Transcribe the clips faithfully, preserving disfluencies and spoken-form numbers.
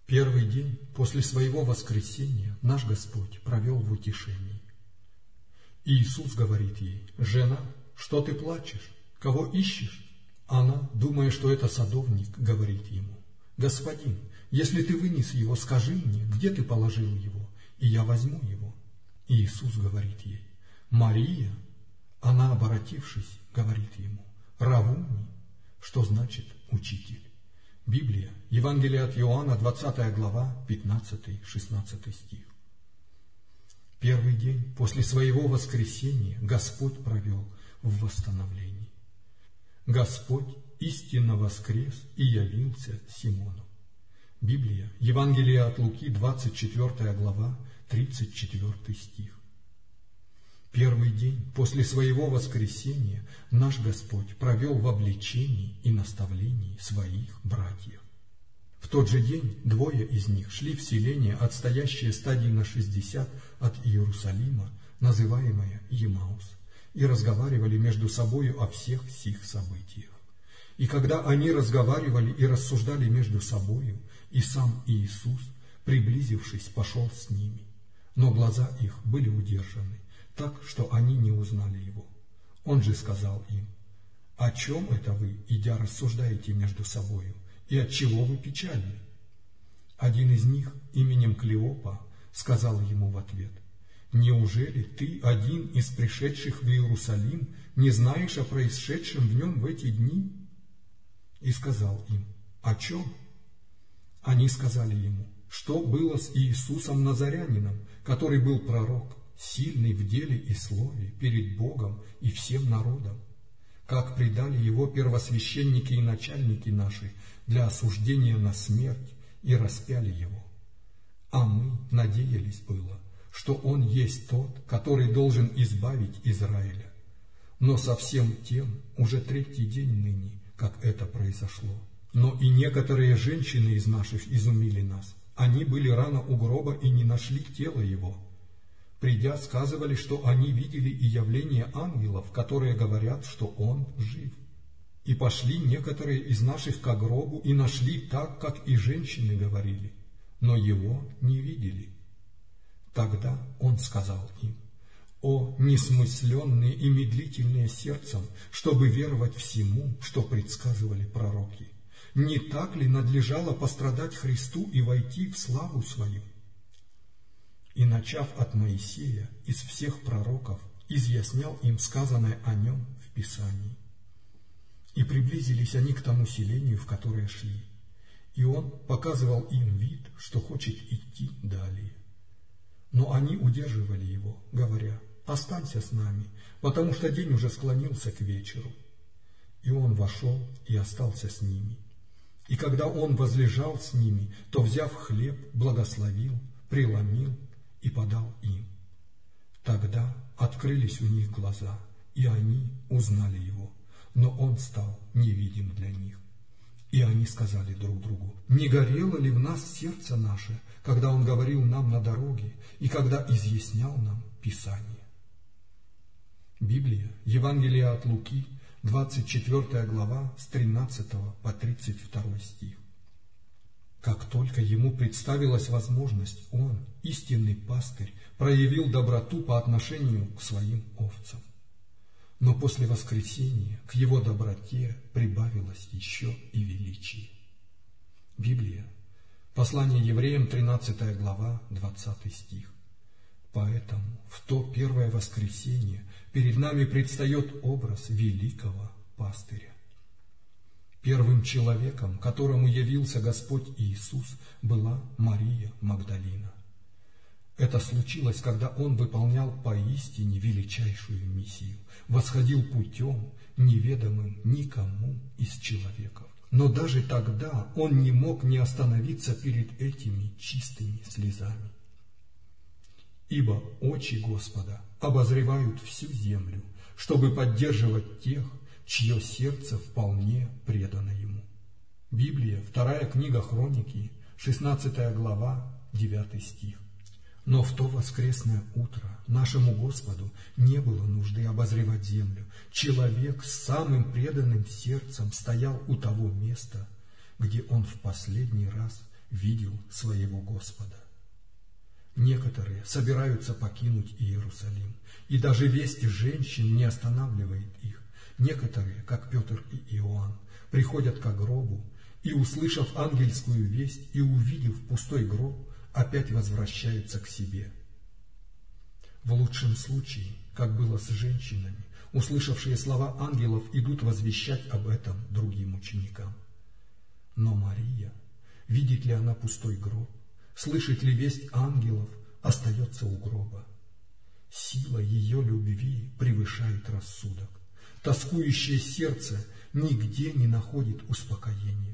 Первый день после своего воскресения наш Господь провел в утешении. И Иисус говорит ей: «Жена, что ты плачешь? Кого ищешь?» Она, думая, что это садовник, говорит ему: «Господин, если ты вынес его, скажи мне, где ты положил его, и я возьму его». И Иисус говорит ей: «Мария». Она, оборотившись, говорит ему: «Равуни», что значит «учитель». Библия, Евангелие от Иоанна, двадцатая глава, пятнадцатый-шестнадцатый стих. Первый день после своего воскресения Господь провел в восстановлении. Господь истинно воскрес и явился Симону. Библия, Евангелие от Луки, двадцать четвёртая глава, тридцать четвёртый стих. Первый день после своего воскресения наш Господь провел в обличении и наставлении своих братьев. В тот же день двое из них шли в селение, отстоящее стадии на шестьдесят от Иерусалима, называемое Емаус, и разговаривали между собою о всех сих событиях. И когда они разговаривали и рассуждали между собою, и сам Иисус, приблизившись, пошел с ними, но глаза их были удержаны, так, что они не узнали его. Он же сказал им: «О чем это вы, идя, рассуждаете между собою, и от чего вы печальны?» Один из них, именем Клеопа, сказал ему в ответ: «Неужели ты, один из пришедших в Иерусалим, не знаешь о происшедшем в нем в эти дни?» И сказал им: «О чем?» Они сказали ему: «Что было с Иисусом Назарянином, который был пророк, сильный в деле и слове перед Богом и всем народом, как предали его первосвященники и начальники наши для осуждения на смерть и распяли его. А мы надеялись было, что он есть тот, который должен избавить Израиля. Но со всем тем уже третий день ныне, как это произошло. Но и некоторые женщины из наших изумили нас. Они были рано у гроба и не нашли тела его. Придя, сказывали, что они видели и явление ангелов, которые говорят, что он жив. И пошли некоторые из наших ко гробу и нашли так, как и женщины говорили, но его не видели». Тогда он сказал им: «О, несмысленные и медлительные сердцем, чтобы веровать всему, что предсказывали пророки! Не так ли надлежало пострадать Христу и войти в славу свою?» И, начав от Моисея, из всех пророков, изъяснял им сказанное о нем в Писании. И приблизились они к тому селению, в которое шли, и он показывал им вид, что хочет идти далее. Но они удерживали его, говоря: «Останься с нами, потому что день уже склонился к вечеру». И он вошел и остался с ними. И когда он возлежал с ними, то, взяв хлеб, благословил, преломил и подал им. Тогда открылись у них глаза, и они узнали его, но он стал невидим для них. И они сказали друг другу: «Не горело ли в нас сердце наше, когда он говорил нам на дороге и когда изъяснял нам Писание?» Библия, Евангелие от Луки, двадцать четвёртая глава, с тринадцатого по тридцать второй стих. Как только ему представилась возможность, он, истинный пастырь, проявил доброту по отношению к своим овцам. Но после воскресения к его доброте прибавилось еще и величие. Библия, послание евреям, тринадцатая глава, двадцатый стих. Поэтому в то первое воскресение перед нами предстает образ великого пастыря. Первым человеком, которому явился Господь Иисус, была Мария Магдалина. Это случилось, когда он выполнял поистине величайшую миссию, восходил путем, неведомым никому из человеков. Но даже тогда он не мог не остановиться перед этими чистыми слезами. «Ибо очи Господа обозревают всю землю, чтобы поддерживать тех, чье сердце вполне предано ему». Библия, вторая книга Хроники, шестнадцатая глава, девятый стих. Но в то воскресное утро нашему Господу не было нужды обозревать землю. Человек с самым преданным сердцем стоял у того места, где он в последний раз видел своего Господа. Некоторые собираются покинуть Иерусалим, и даже весть женщин не останавливает их. Некоторые, как Петр и Иоанн, приходят к гробу и, услышав ангельскую весть и увидев пустой гроб, опять возвращаются к себе. В лучшем случае, как было с женщинами, услышавшие слова ангелов идут возвещать об этом другим ученикам. Но Мария, видит ли она пустой гроб, слышит ли весть ангелов, остается у гроба. Сила ее любви превышает рассудок. Тоскующее сердце нигде не находит успокоения.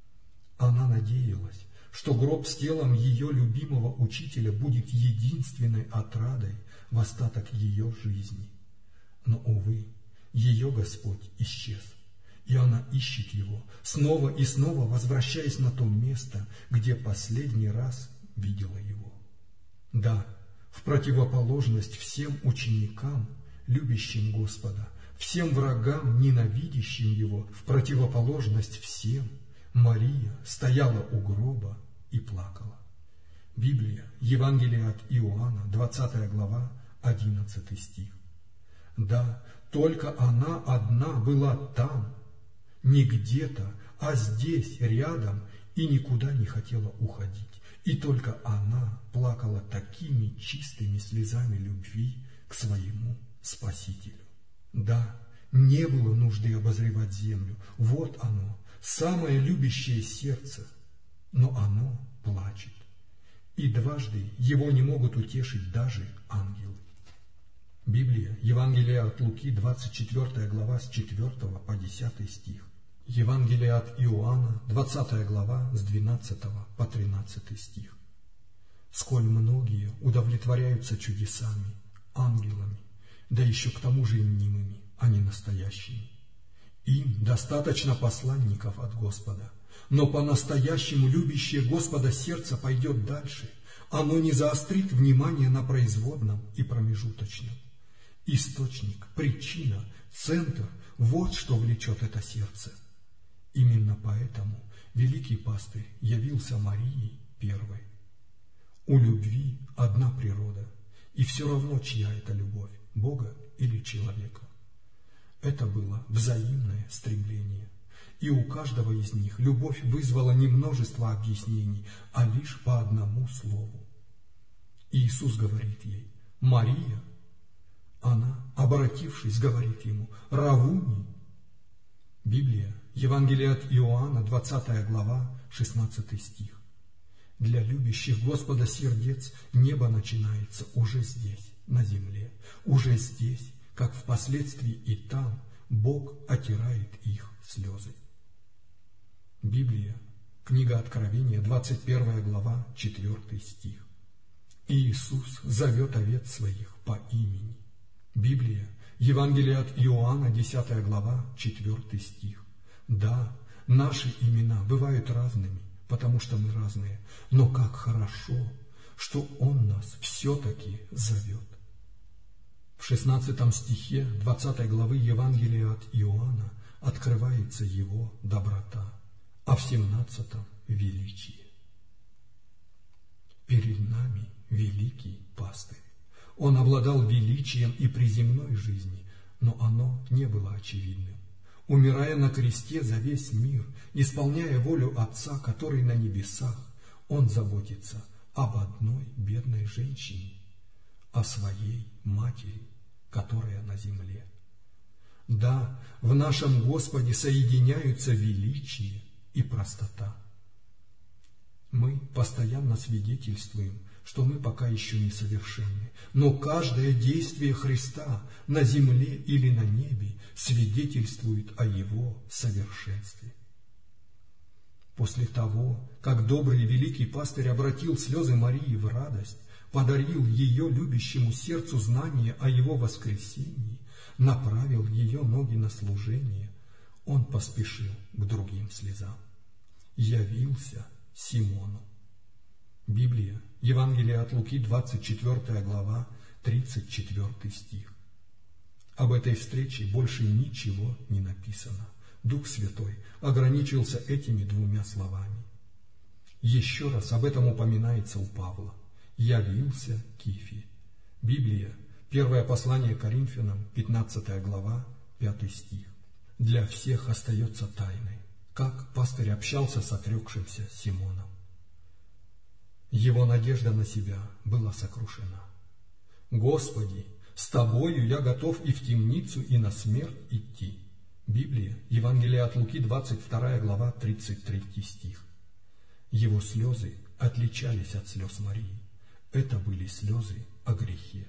Она надеялась, что гроб с телом ее любимого учителя будет единственной отрадой в остаток ее жизни. Но, увы, ее Господь исчез, и она ищет его, снова и снова возвращаясь на то место, где последний раз видела его. Да, в противоположность всем ученикам, любящим Господа, всем врагам, ненавидящим его, в противоположность всем, Мария стояла у гроба и плакала. Библия, Евангелие от Иоанна, двадцатая глава, одиннадцатый стих. Да, только она одна была там, не где-то, а здесь, рядом, и никуда не хотела уходить. И только она плакала такими чистыми слезами любви к своему Спасителю. Да, не было нужды обозревать землю. Вот оно, самое любящее сердце, но оно плачет. И дважды его не могут утешить даже ангелы. Библия, Евангелие от Луки, двадцать четвёртая глава, с четвёртого по десятый стих. Евангелие от Иоанна, двадцатая глава, с двенадцатого по тринадцатый стих. Сколь многие удовлетворяются чудесами, ангелами, да еще к тому же и мнимыми, а не настоящими. Им достаточно посланников от Господа, но по-настоящему любящее Господа сердце пойдет дальше. Оно не заострит внимание на производном и промежуточном. Источник, причина, центр – вот что влечет это сердце. Именно поэтому великий пастырь явился Марии первой. У любви одна природа, и все равно, чья это любовь – Бога или человека. Это было взаимное стремление, и у каждого из них любовь вызвала не множество объяснений, а лишь по одному слову. Иисус говорит ей: «Мария». Она, обратившись, говорит ему: «Равуни». Библия, Евангелие от Иоанна, двадцатая глава, шестнадцатый стих. Для любящих Господа сердец небо начинается уже здесь, на земле, уже здесь, как впоследствии и там Бог отирает их слезы. Библия, книга Откровения, двадцать первая глава, четвёртый стих. Иисус зовет овец своих по имени. Библия, Евангелие от Иоанна, десятая глава, четвёртый стих. Да, наши имена бывают разными, потому что мы разные, но как хорошо, что Он нас все-таки зовет. В шестнадцатом стихе двадцатой главы Евангелия от Иоанна открывается Его доброта, а в семнадцатом – величие. Перед нами великий пастырь. Он обладал величием и при земной жизни, но оно не было очевидным. Умирая на кресте за весь мир, исполняя волю Отца, который на небесах, Он заботится об одной бедной женщине, о своей матери, которая на земле. Да, в нашем Господе соединяются величие и простота. Мы постоянно свидетельствуем, что мы пока еще не совершенны, но каждое действие Христа на земле или на небе свидетельствует о Его совершенстве. После того, как добрый и великий пастырь обратил слезы Марии в радость, подарил ее любящему сердцу знание о Его воскресении, направил ее ноги на служение, Он поспешил к другим слезам. Явился Симону. Библия, Евангелие от Луки, двадцать четвёртая глава, тридцать четвёртый стих. Об этой встрече больше ничего не написано. Дух Святой ограничился этими двумя словами. Еще раз об этом упоминается у Павла. «Явился Кифи». Библия, первое послание Коринфянам, пятнадцатая глава, пятый стих. Для всех остается тайной, как пастырь общался с отрекшимся Симоном. Его надежда на себя была сокрушена. «Господи, с Тобою я готов и в темницу, и на смерть идти». Библия, Евангелие от Луки, двадцать вторая глава, тридцать третий стих. Его слезы отличались от слез Марии. Это были слезы о грехе.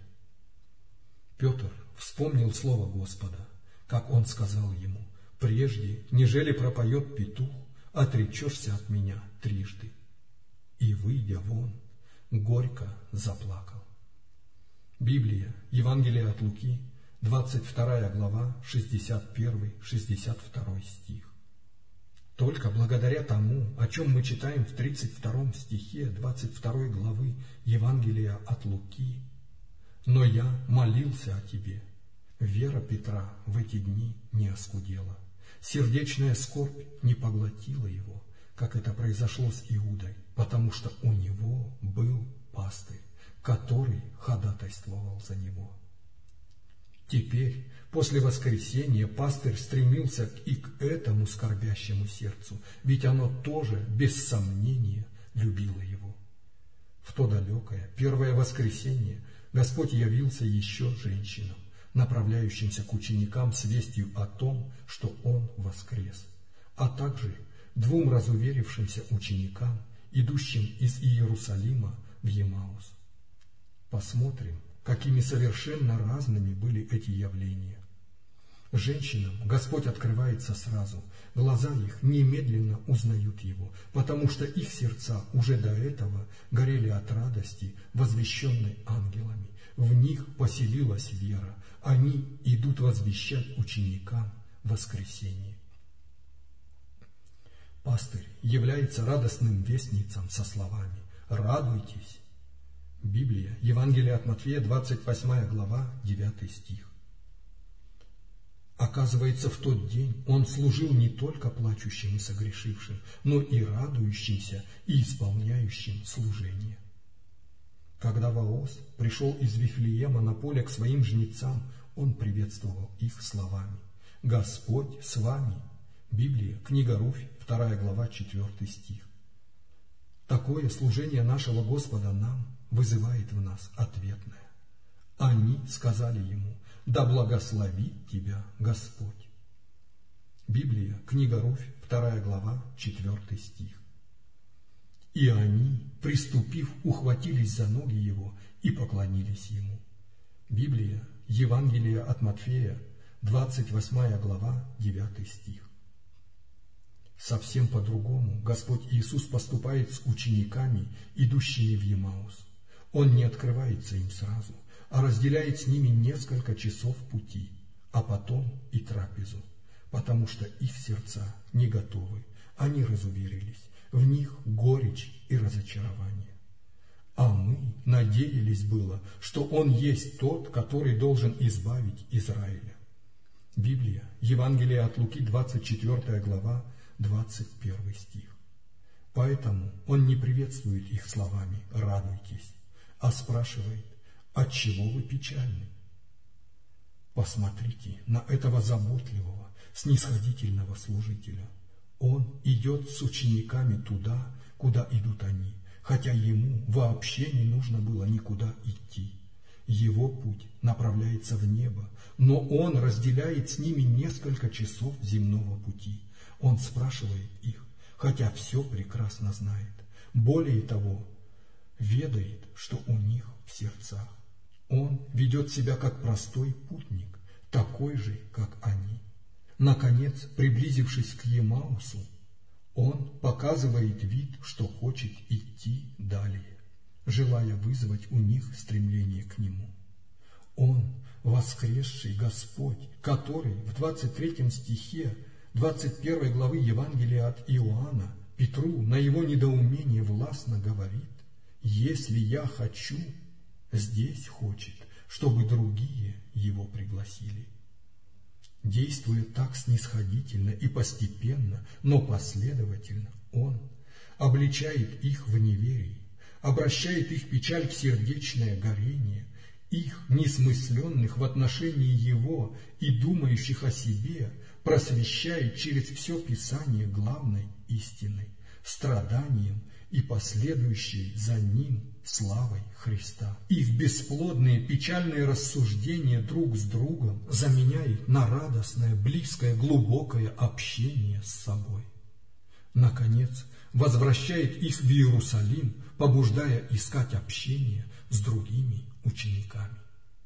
Петр вспомнил слово Господа, как он сказал ему: «Прежде, нежели пропоет петух, отречешься от меня трижды». И, выйдя вон, горько заплакал. Библия, Евангелие от Луки, двадцать вторая глава, шестьдесят первый — шестьдесят второй стих. Только благодаря тому, о чем мы читаем в тридцать втором стихе двадцать второй главы Евангелия от Луки: «Но я молился о тебе». Вера Петра в эти дни не оскудела. Сердечная скорбь не поглотила его, как это произошло с Иудой, потому что у него был пастырь, который ходатайствовал за него. Теперь, после воскресения, пастырь стремился и к этому скорбящему сердцу, ведь оно тоже, без сомнения, любило его. В то далекое первое воскресенье Господь явился еще женщинам, направляющимся к ученикам с вестью о том, что Он воскрес, а также двум разуверившимся ученикам, идущим из Иерусалима в Емаус. Посмотрим, какими совершенно разными были эти явления. Женщинам Господь открывается сразу, глаза их немедленно узнают Его, потому что их сердца уже до этого горели от радости, возвещенной ангелами. В них поселилась вера, они идут возвещать ученикам воскресение. Пастырь является радостным вестницем со словами: «Радуйтесь». Библия, Евангелие от Матфея, двадцать восьмая глава, девятый стих. Оказывается, в тот день он служил не только плачущим и согрешившим, но и радующимся и исполняющим служение. Когда Ваос пришел из Вифлеема на поле к своим жнецам, он приветствовал их словами: «Господь с вами». Библия, книга Руфь, вторая глава, четвертый стих. Такое служение нашего Господа нам вызывает в нас ответное. Они сказали ему: «Да благословит тебя Господь». Библия, книга Руфь, вторая глава, четвертый стих. И они, приступив, ухватились за ноги его и поклонились ему. Библия, Евангелие от Матфея, двадцать восьмая глава, девятый стих. Совсем по-другому Господь Иисус поступает с учениками, идущими в Емаус. Он не открывается им сразу, а разделяет с ними несколько часов пути, а потом и трапезу, потому что их сердца не готовы, они разуверились, в них горечь и разочарование. А мы надеялись было, что Он есть тот, который должен избавить Израиля. Библия, Евангелие от Луки, двадцать четвёртая глава, двадцать первый стих. Поэтому Он не приветствует их словами «радуйтесь», а спрашивает: «Отчего вы печальны?» Посмотрите на этого заботливого, снисходительного служителя. Он идет с учениками туда, куда идут они, хотя ему вообще не нужно было никуда идти. Его путь направляется в небо, но он разделяет с ними несколько часов земного пути. Он спрашивает их, хотя все прекрасно знает. Более того, ведает, что у них в сердцах. Он ведет себя как простой путник, такой же, как они. Наконец, приблизившись к Емаусу, он показывает вид, что хочет идти далее, желая вызвать у них стремление к нему. Он, воскресший Господь, который в двадцать третьем стихе двадцать первой главы Евангелия от Иоанна Петру на его недоумение властно говорит: «Если я хочу, здесь хочет, чтобы другие его пригласили». Действуя так снисходительно и постепенно, но последовательно, он, обличает их в неверии, обращает их печаль в сердечное горение, их, несмысленных в отношении Его и думающих о себе, просвещает через все Писание главной истиной, страданием и последующей за Ним славой Христа. И в бесплодные печальные рассуждения друг с другом заменяет на радостное, близкое, глубокое общение с собой. Наконец, возвращает их в Иерусалим, побуждая искать общение с другими учениками.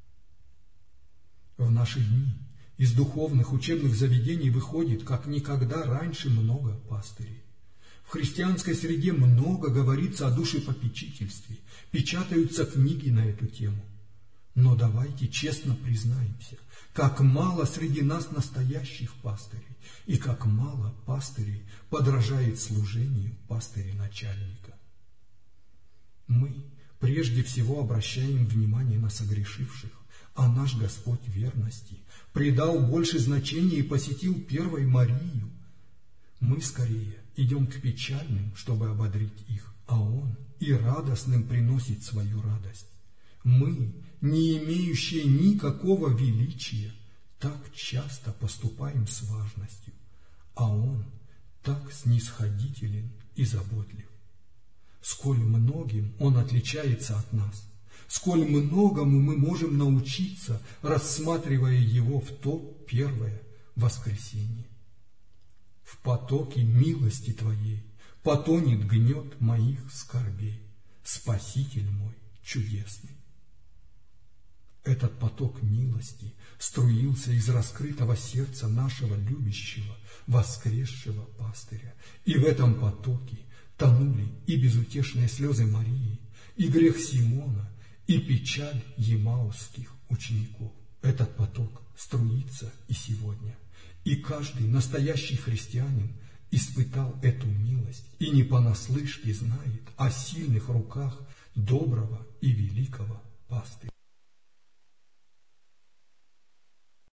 В наши дни из духовных учебных заведений выходит, как никогда раньше, много пастырей. В христианской среде много говорится о душепопечительстве, печатаются книги на эту тему. Но давайте честно признаемся, как мало среди нас настоящих пастырей, и как мало пастырей подражает служению пастыря-начальника. Мы прежде всего обращаем внимание на согрешивших, а наш Господь верности придал больше значения и посетил первой Марию. Мы скорее идем к печальным, чтобы ободрить их, а Он и радостным приносит свою радость. Мы, не имеющие никакого величия, так часто поступаем с важностью, а Он так снисходителен и заботлив. Сколь многим Он отличается от нас, сколь многому мы можем научиться, рассматривая Его в то первое воскресенье. В потоке милости Твоей потонет гнет моих скорбей, Спаситель мой чудесный. Этот поток милости струился из раскрытого сердца нашего любящего, воскресшего пастыря, и в этом потоке тонули и безутешные слезы Марии, и грех Симона, и печаль емаусских учеников. Этот поток струится и сегодня, и каждый настоящий христианин испытал эту милость и не понаслышке знает о сильных руках доброго и великого пастыря.